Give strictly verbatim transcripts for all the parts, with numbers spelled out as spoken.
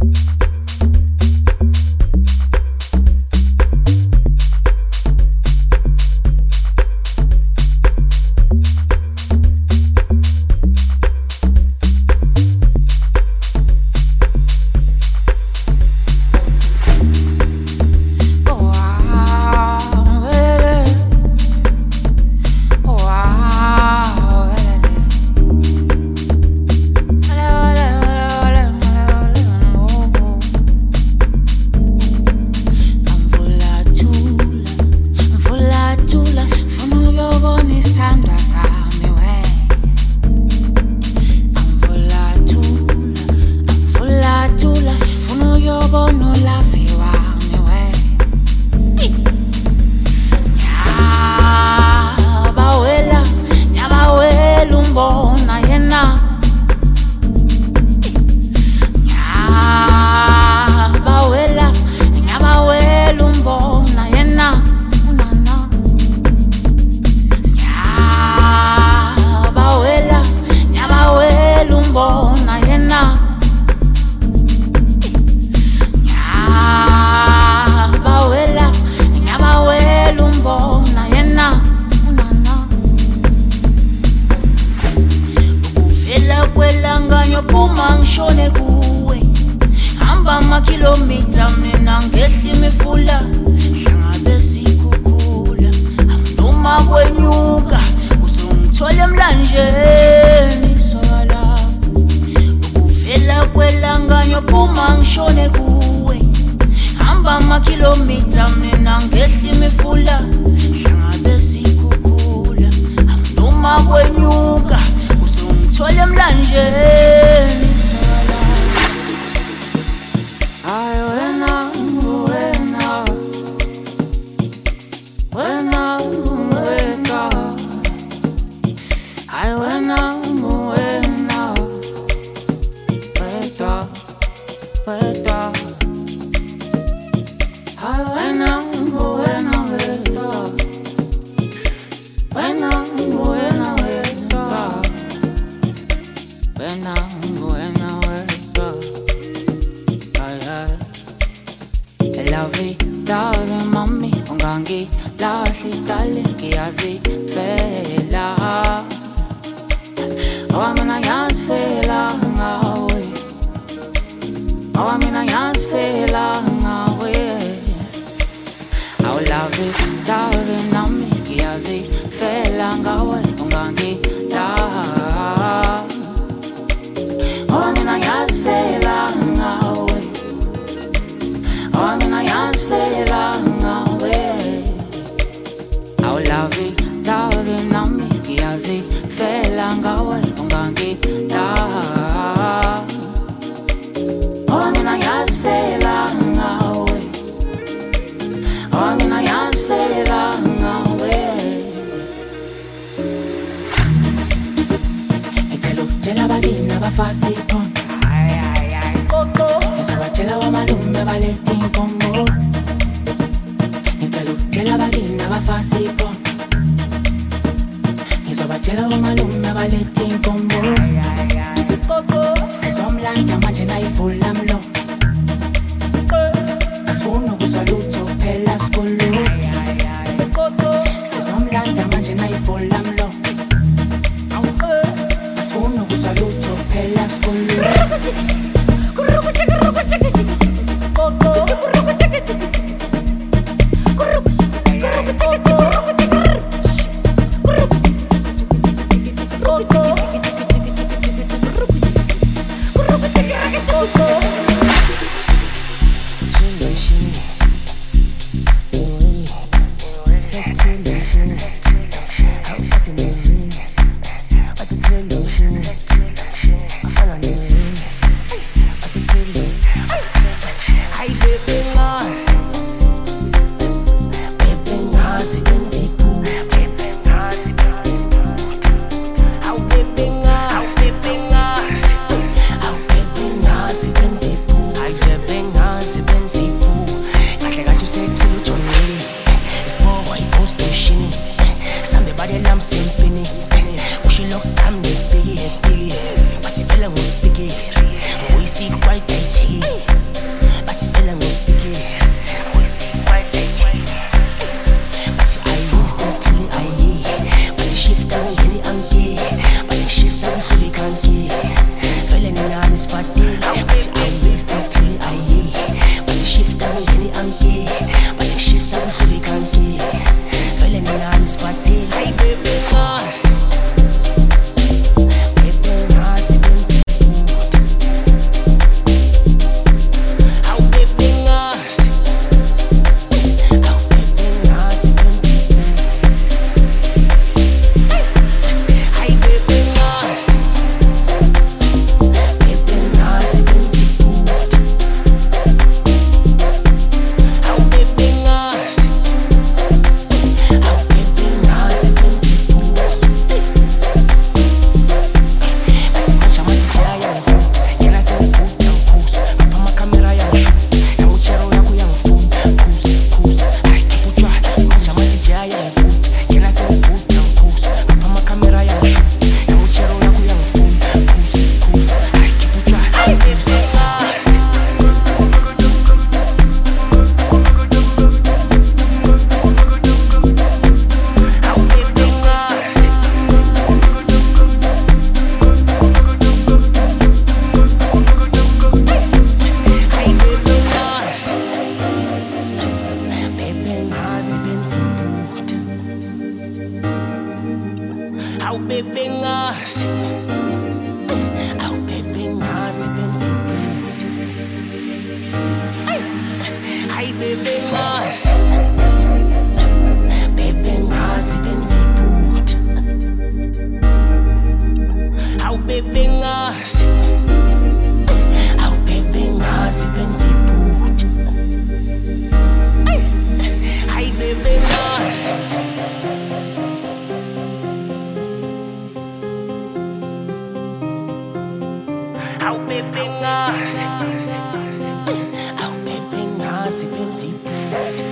kilomita mina ngehli mifula hlangabe sikukula noma kwenyuka usungithola emlanjeni sola ukuvela kwelanga nyophuma ngishone kuwe hamba ama kilomita mina ngehli mifula hlangabe sikukula noma kwenyuka usungithola emlanjeni I wena wena wena wena I wena wena wena wena I wena wena wena wena wena wena wena Love darling mami ungangi lahli dale kiyazi fela awamina yas fela ngawe awamina yas fela ngawe I love it darling mami kiyazi fela ngawe ungangi la awamina yas fela ngawe I'm in a yas fela ngawe I love it, darling, nami kiyazi fela ngawe ungangi la I'm in a yas fela ngawe I'm in a yas fela ngawe Etelo tela badina bafasi pon ay ay ay koko Tela wa malume baleti kongo Nitelu tela bagina bafasi pon Nisoba tela wa malume baleti kongo Koko Sisomlanda manje na ifula mlo Asfunu kusaluto pela skulu Koko Sisomlanda manje na ifula mlo Asfunu kusaluto pela skulu Go, go, go, go, go, go, go, go, go. baby ngazi, baby ngazi benza iphutha. Hawu baby ngazi, hawu baby ngazi benza iphutha. Hayi baby ngazi. Hawu baby ngazi, hawu baby ngazi benza iphutha.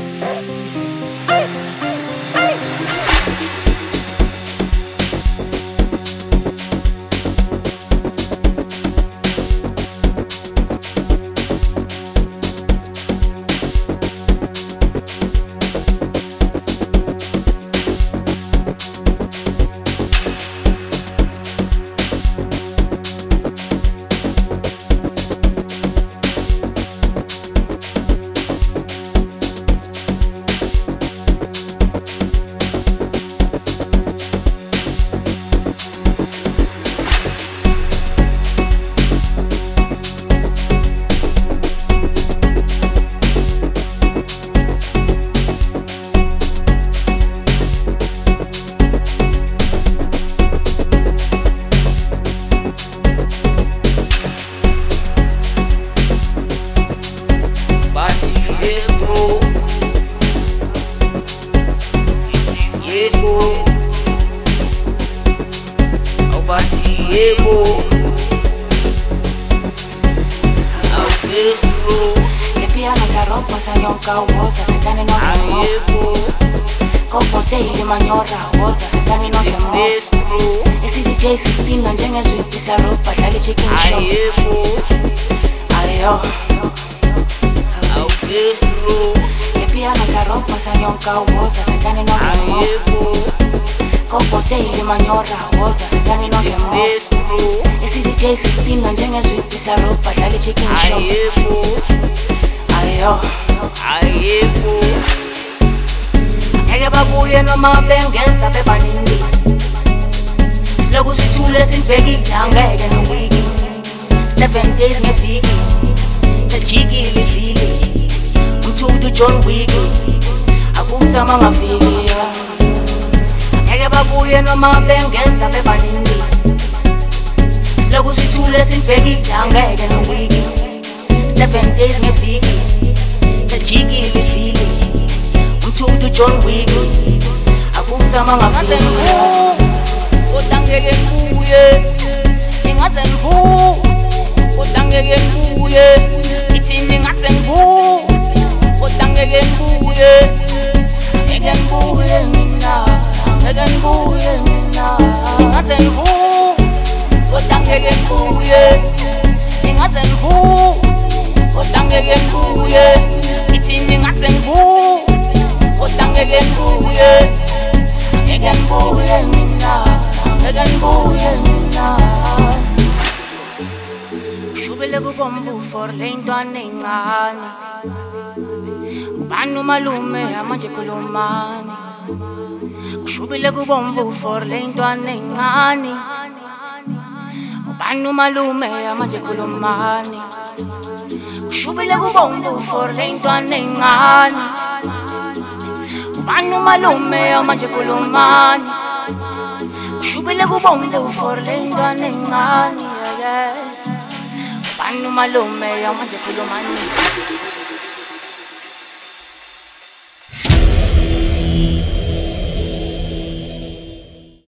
Le piano se arropa, se ronca uosa, se cani no remo. Compote y mañorra uosa, se cani no remo. Ese D J se spinga, njenge sweet, se arropa, dale chicken show. Ayo, le piano se arropa, se ronca uosa, se cani no remo. Compote y mañorra uosa, se cani no remo. Ese D J se spinga, njenge sweet, se arropa, dale chicken show. Ayo, Ayepo. Eke babuye noma bengeza bebaningi. Siloku sithule sibhekile angeke nowiki. Seven days ngeviki. Sejikile ivili. Umthudu John Wick. Akuthama ngaviki. Eke babuye noma bengeza bebaningi. Siloku sithule sibhekile angeke nowiki. Seven days ngeviki. Sajikile ivili. Umthudu John Wick. Akuthama ngaviki. Kodwa ngeke ngibuye, ngingaze ngivu. Kodwa ngeke ngibuye, ngithi ngingaze ngivu. Kodwa ngeke ngibuye, ngeke ngibuye mina, ngeke ngibuye mina. Ngingaze ngivu. Kodwa ngeke ngibuye, ngingaze ngivu. Kodwa ngeke ngibuye, ngithi ngingaze ngivu. Kodwa ngeke ngibuye, ngeke ngibuye mina. Ushubile kubomvu for le ntwana encane. Ubani umalume manje khulumani. Ushubile kubomvu for le ntwana encane. Ubani umalume manje khulumani. Ushubile kubomvu for le ntwana encane. Ubani umalume manje khulumani. Ushubile kubomvu for le ntwana encane. Ubani umalume manje khulumani.